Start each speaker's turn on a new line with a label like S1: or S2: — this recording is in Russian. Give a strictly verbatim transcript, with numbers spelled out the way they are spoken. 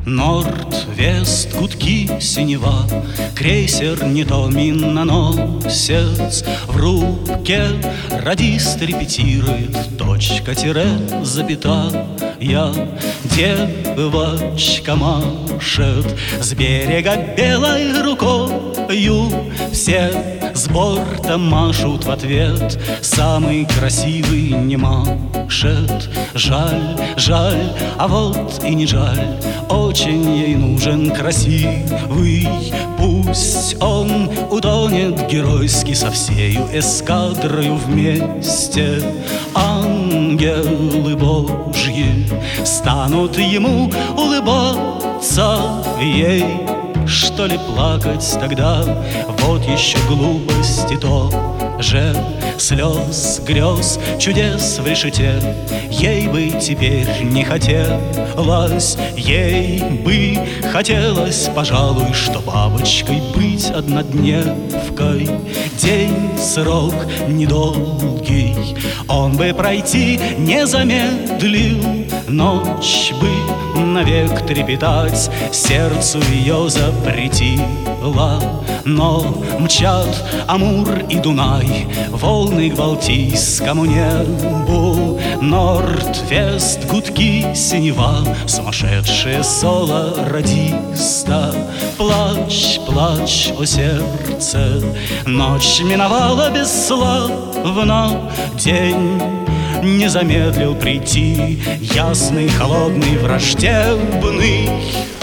S1: Норд-вест, гудки, синева, крейсер не то миноносец. В рубке радист репетирует, точка-тире, запятая. Девочка машет с берега белой рукою. Все с борта машут в ответ, самый красивый не машет. Жаль, жаль, а вот и не жаль, очень ей нужен красивый. Пусть он утонет геройски со всею эскадрою вместе. Ангелы Божьи станут ему улыбаться. Ей, что ли, плакать тогда? Вот еще глупости тоже. Слез, грез, чудес в решете ей бы теперь не хотелось. Ей бы хотелось, пожалуй, что бабочкой быть однодневкой. День, срок недолгий, он бы пройти не замедлил. Ночь бы навек трепетать сердцу ее запретила. Но мчат Амур и Дунай, волны к Балтийскому небу. Норд-вест, гудки, синева, сумасшедшее соло радиста. Плачь, плачь, о сердце, ночь миновала бесславно. День не замедлил прийти, ясный, холодный, враждебный.